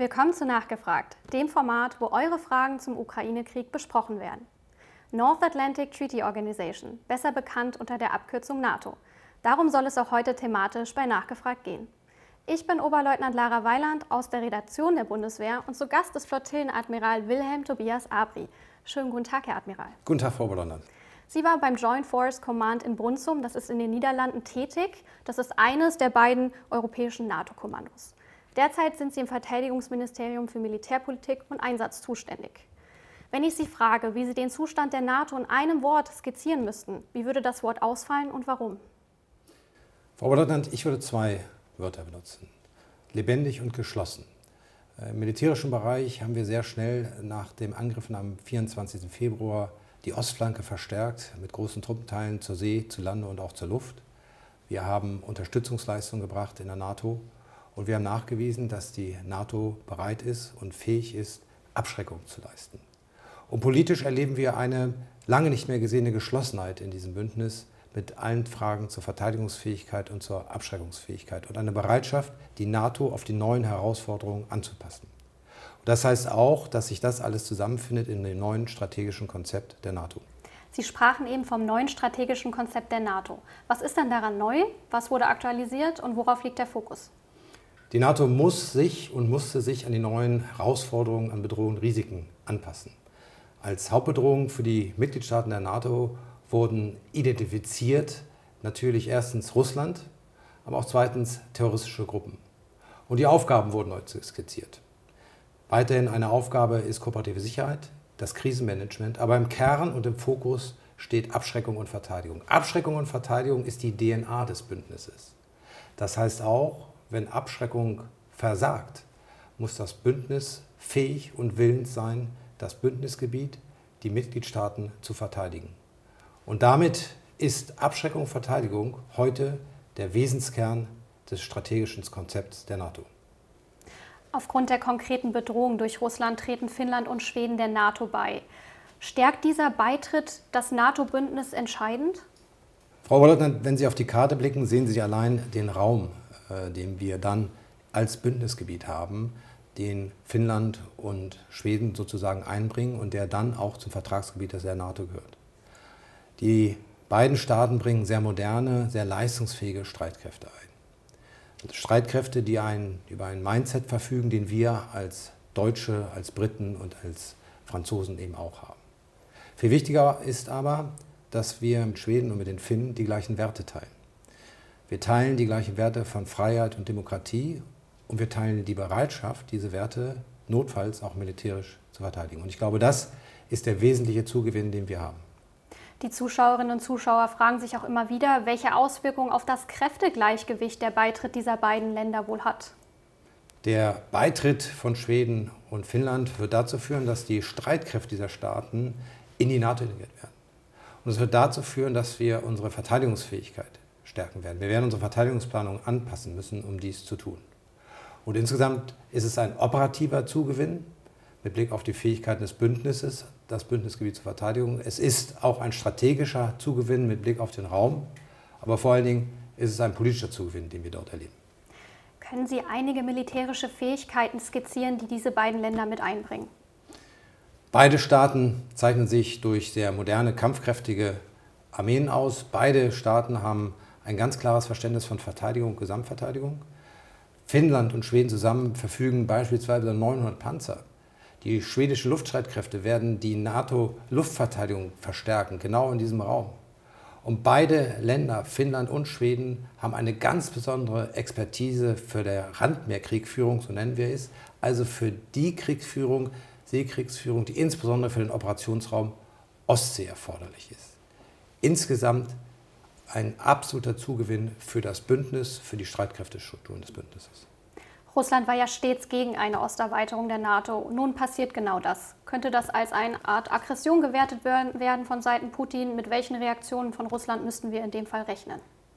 Willkommen zu Nachgefragt, dem Format, wo eure Fragen zum Ukraine-Krieg besprochen werden. North Atlantic Treaty Organization, besser bekannt unter der Abkürzung NATO. Darum soll es auch heute thematisch bei Nachgefragt gehen. Ich bin Oberleutnant Lara Weiland aus der Redaktion der Bundeswehr und zu Gast ist Flottillenadmiral Wilhelm Tobias Abri. Schönen guten Tag, Herr Admiral. Guten Tag, Frau Oberleutnant. Sie war beim Joint Force Command in Brunssum, das ist in den Niederlanden, tätig. Das ist eines der beiden europäischen NATO-Kommandos. Derzeit sind Sie im Verteidigungsministerium für Militärpolitik und Einsatz zuständig. Wenn ich Sie frage, wie Sie den Zustand der NATO in einem Wort skizzieren müssten, wie würde das Wort ausfallen und warum? Frau Oberleutnant, ich würde zwei Wörter benutzen. Lebendig und geschlossen. Im militärischen Bereich haben wir sehr schnell nach dem Angriffen am 24. Februar die Ostflanke verstärkt mit großen Truppenteilen zur See, zu Lande und auch zur Luft. Wir haben Unterstützungsleistungen gebracht in der NATO und wir haben nachgewiesen, dass die NATO bereit ist und fähig ist, Abschreckung zu leisten. Und politisch erleben wir eine lange nicht mehr gesehene Geschlossenheit in diesem Bündnis mit allen Fragen zur Verteidigungsfähigkeit und zur Abschreckungsfähigkeit und eine Bereitschaft, die NATO auf die neuen Herausforderungen anzupassen. Und das heißt auch, dass sich das alles zusammenfindet in dem neuen strategischen Konzept der NATO. Sie sprachen eben vom neuen strategischen Konzept der NATO. Was ist denn daran neu? Was wurde aktualisiert und worauf liegt der Fokus? Die NATO muss sich und musste sich an die neuen Herausforderungen, an Bedrohungen und Risiken anpassen. Als Hauptbedrohung für die Mitgliedstaaten der NATO wurden identifiziert natürlich erstens Russland, aber auch zweitens terroristische Gruppen. Und die Aufgaben wurden neu skizziert. Weiterhin eine Aufgabe ist kooperative Sicherheit, das Krisenmanagement, aber im Kern und im Fokus steht Abschreckung und Verteidigung. Abschreckung und Verteidigung ist die DNA des Bündnisses. Das heißt auch, wenn Abschreckung versagt, muss das Bündnis fähig und willens sein, das Bündnisgebiet, die Mitgliedstaaten zu verteidigen. Und damit ist Abschreckung und Verteidigung heute der Wesenskern des strategischen Konzepts der NATO. Aufgrund der konkreten Bedrohung durch Russland treten Finnland und Schweden der NATO bei. Stärkt dieser Beitritt das NATO-Bündnis entscheidend? Frau Oberleutnant, wenn Sie auf die Karte blicken, sehen Sie allein den Raum, den wir dann als Bündnisgebiet haben, den Finnland und Schweden sozusagen einbringen und der dann auch zum Vertragsgebiet der NATO gehört. Die beiden Staaten bringen sehr moderne, sehr leistungsfähige Streitkräfte ein. Streitkräfte, die über ein Mindset verfügen, den wir als Deutsche, als Briten und als Franzosen eben auch haben. Viel wichtiger ist aber, dass wir mit Schweden und mit den Finnen die gleichen Werte teilen. Wir teilen die gleichen Werte von Freiheit und Demokratie und wir teilen die Bereitschaft, diese Werte notfalls auch militärisch zu verteidigen. Und ich glaube, das ist der wesentliche Zugewinn, den wir haben. Die Zuschauerinnen und Zuschauer fragen sich auch immer wieder, welche Auswirkungen auf das Kräftegleichgewicht der Beitritt dieser beiden Länder wohl hat. Der Beitritt von Schweden und Finnland wird dazu führen, dass die Streitkräfte dieser Staaten in die NATO integriert werden. Und es wird dazu führen, dass wir unsere Verteidigungsfähigkeit stärken werden. Wir werden unsere Verteidigungsplanung anpassen müssen, um dies zu tun. Und insgesamt ist es ein operativer Zugewinn mit Blick auf die Fähigkeiten des Bündnisses, das Bündnisgebiet zur Verteidigung. Es ist auch ein strategischer Zugewinn mit Blick auf den Raum, aber vor allen Dingen ist es ein politischer Zugewinn, den wir dort erleben. Können Sie einige militärische Fähigkeiten skizzieren, die diese beiden Länder mit einbringen? Beide Staaten zeichnen sich durch sehr moderne, kampfkräftige Armeen aus. Beide Staaten haben ein ganz klares Verständnis von Verteidigung und Gesamtverteidigung. Finnland und Schweden zusammen verfügen beispielsweise über 900 Panzer. Die schwedischen Luftstreitkräfte werden die NATO-Luftverteidigung verstärken, genau in diesem Raum. Und beide Länder, Finnland und Schweden, haben eine ganz besondere Expertise für die Randmeerkriegführung, so nennen wir es, also für die Kriegsführung, Seekriegsführung, die insbesondere für den Operationsraum Ostsee erforderlich ist. Insgesamt ein absoluter Zugewinn für das Bündnis, für die Streitkräftestrukturen des Bündnisses. Russland war ja stets gegen eine Osterweiterung der NATO. Nun passiert genau das. Könnte das als eine Art Aggression gewertet werden von Seiten Putin? Mit welchen Reaktionen von Russland müssten wir in dem Fall rechnen?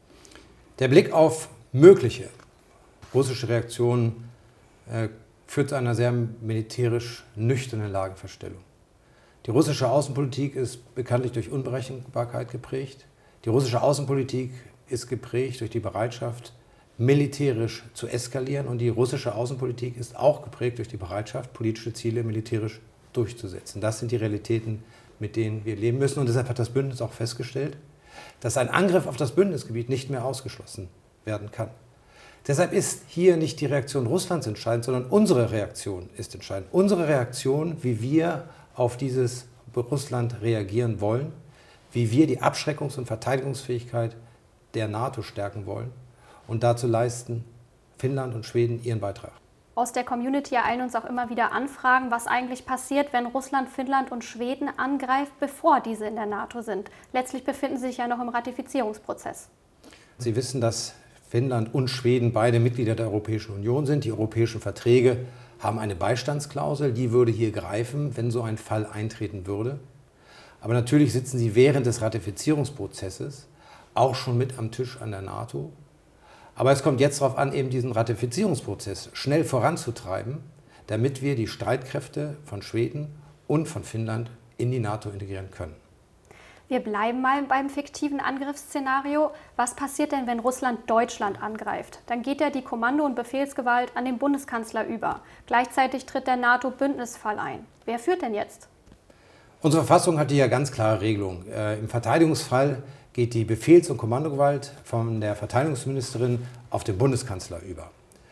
Der Blick auf mögliche russische Reaktionen führt zu einer sehr militärisch nüchternen Lageverstellung. Die russische Außenpolitik ist bekanntlich durch Unberechenbarkeit geprägt. Die russische Außenpolitik ist geprägt durch die Bereitschaft, militärisch zu eskalieren. Und die russische Außenpolitik ist auch geprägt durch die Bereitschaft, politische Ziele militärisch durchzusetzen. Das sind die Realitäten, mit denen wir leben müssen. Und deshalb hat das Bündnis auch festgestellt, dass ein Angriff auf das Bündnisgebiet nicht mehr ausgeschlossen werden kann. Deshalb ist hier nicht die Reaktion Russlands entscheidend, sondern unsere Reaktion ist entscheidend. Unsere Reaktion, wie wir auf dieses Russland reagieren wollen, wie wir die Abschreckungs- und Verteidigungsfähigkeit der NATO stärken wollen. Und dazu leisten Finnland und Schweden ihren Beitrag. Aus der Community ereilen uns auch immer wieder Anfragen, was eigentlich passiert, wenn Russland, Finnland und Schweden angreift, bevor diese in der NATO sind. Letztlich befinden sie sich ja noch im Ratifizierungsprozess. Sie wissen, dass Finnland und Schweden beide Mitglieder der Europäischen Union sind. Die europäischen Verträge haben eine Beistandsklausel, die würde hier greifen, wenn so ein Fall eintreten würde. Aber natürlich sitzen sie während des Ratifizierungsprozesses auch schon mit am Tisch an der NATO. Aber es kommt jetzt darauf an, eben diesen Ratifizierungsprozess schnell voranzutreiben, damit wir die Streitkräfte von Schweden und von Finnland in die NATO integrieren können. Wir bleiben mal beim fiktiven Angriffsszenario. Was passiert denn, wenn Russland Deutschland angreift? Dann geht ja die Kommando- und Befehlsgewalt an den Bundeskanzler über. Gleichzeitig tritt der NATO-Bündnisfall ein. Wer führt denn jetzt? Unsere Verfassung hat hier ganz klare Regelungen. Im Verteidigungsfall geht die Befehls- und Kommandogewalt von der Verteidigungsministerin auf den Bundeskanzler über.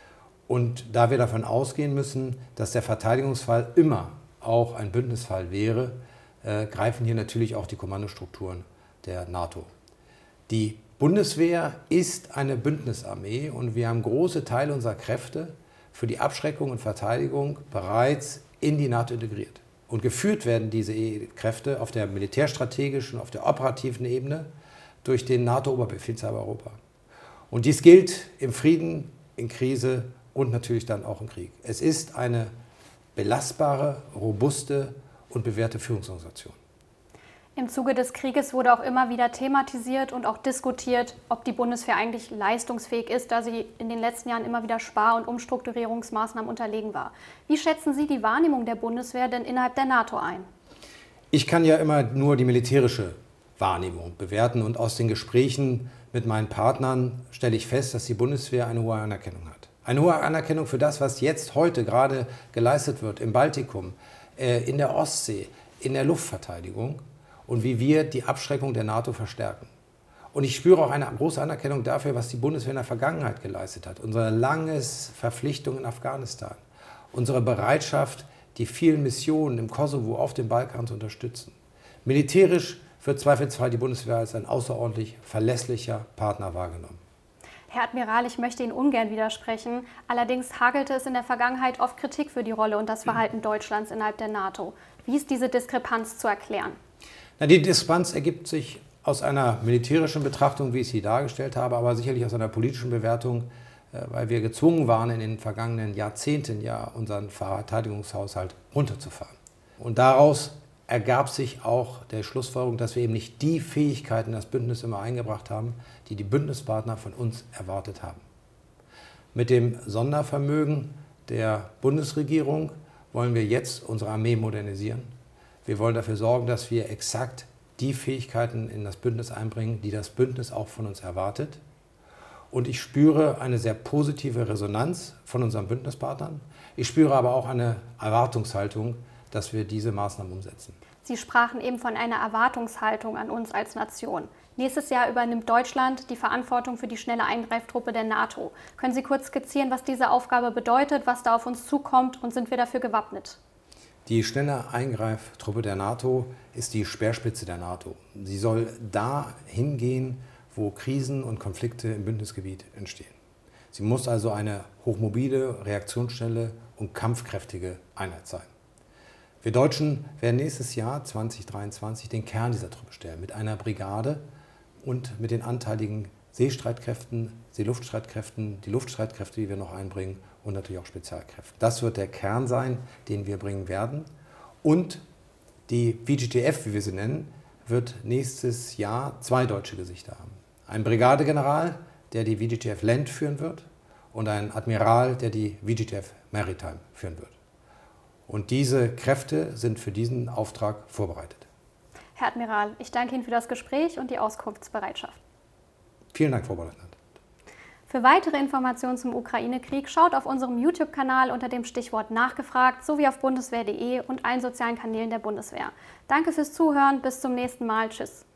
Und da wir davon ausgehen müssen, dass der Verteidigungsfall immer auch ein Bündnisfall wäre, greifen hier natürlich auch die Kommandostrukturen der NATO. Die Bundeswehr ist eine Bündnisarmee und wir haben große Teile unserer Kräfte für die Abschreckung und Verteidigung bereits in die NATO integriert. Und geführt werden diese Kräfte auf der militärstrategischen, auf der operativen Ebene durch den NATO-Oberbefehlshaber Europa. Und dies gilt im Frieden, in Krise und natürlich dann auch im Krieg. Es ist eine belastbare, robuste und bewährte Führungsorganisation. Im Zuge des Krieges wurde auch immer wieder thematisiert und auch diskutiert, ob die Bundeswehr eigentlich leistungsfähig ist, da sie in den letzten Jahren immer wieder Spar- und Umstrukturierungsmaßnahmen unterlegen war. Wie schätzen Sie die Wahrnehmung der Bundeswehr denn innerhalb der NATO ein? Ich kann ja immer nur die militärische Wahrnehmung bewerten und aus den Gesprächen mit meinen Partnern stelle ich fest, dass die Bundeswehr eine hohe Anerkennung hat. Eine hohe Anerkennung für das, was jetzt heute gerade geleistet wird im Baltikum, in der Ostsee, in der Luftverteidigung und wie wir die Abschreckung der NATO verstärken. Und ich spüre auch eine große Anerkennung dafür, was die Bundeswehr in der Vergangenheit geleistet hat. Unsere lange Verpflichtung in Afghanistan, unsere Bereitschaft, die vielen Missionen im Kosovo auf dem Balkan zu unterstützen. Militärisch wird zweifelsfrei die Bundeswehr als ein außerordentlich verlässlicher Partner wahrgenommen. Herr Admiral, ich möchte Ihnen ungern widersprechen. Allerdings hagelte es in der Vergangenheit oft Kritik für die Rolle und das Verhalten Deutschlands innerhalb der NATO. Wie ist diese Diskrepanz zu erklären? Na, die Diskrepanz ergibt sich aus einer militärischen Betrachtung, wie ich sie dargestellt habe, aber sicherlich aus einer politischen Bewertung, weil wir gezwungen waren, in den vergangenen Jahrzehnten ja unseren Verteidigungshaushalt runterzufahren. Und daraus ergab sich auch der Schlussfolgerung, dass wir eben nicht die Fähigkeiten in das Bündnis immer eingebracht haben, die die Bündnispartner von uns erwartet haben. Mit dem Sondervermögen der Bundesregierung wollen wir jetzt unsere Armee modernisieren. Wir wollen dafür sorgen, dass wir exakt die Fähigkeiten in das Bündnis einbringen, die das Bündnis auch von uns erwartet. Und ich spüre eine sehr positive Resonanz von unseren Bündnispartnern. Ich spüre aber auch eine Erwartungshaltung, dass wir diese Maßnahmen umsetzen. Sie sprachen eben von einer Erwartungshaltung an uns als Nation. Nächstes Jahr übernimmt Deutschland die Verantwortung für die schnelle Eingreiftruppe der NATO. Können Sie kurz skizzieren, was diese Aufgabe bedeutet, was da auf uns zukommt und sind wir dafür gewappnet? Die schnelle Eingreiftruppe der NATO ist die Speerspitze der NATO. Sie soll da hingehen, wo Krisen und Konflikte im Bündnisgebiet entstehen. Sie muss also eine hochmobile, reaktionsschnelle und kampfkräftige Einheit sein. Wir Deutschen werden nächstes Jahr 2023 den Kern dieser Truppe stellen, mit einer Brigade und mit den anteiligen Seestreitkräften, Seeluftstreitkräften, die Luftstreitkräfte, die wir noch einbringen und natürlich auch Spezialkräfte. Das wird der Kern sein, den wir bringen werden. Und die VGTF, wie wir sie nennen, wird nächstes Jahr 2 deutsche Gesichter haben. Ein Brigadegeneral, der die VGTF Land führen wird, und ein Admiral, der die VGTF Maritime führen wird. Und diese Kräfte sind für diesen Auftrag vorbereitet. Herr Admiral, ich danke Ihnen für das Gespräch und die Auskunftsbereitschaft. Vielen Dank, Frau Oberleutnant. Für weitere Informationen zum Ukraine-Krieg schaut auf unserem YouTube-Kanal unter dem Stichwort Nachgefragt sowie auf bundeswehr.de und allen sozialen Kanälen der Bundeswehr. Danke fürs Zuhören, bis zum nächsten Mal. Tschüss.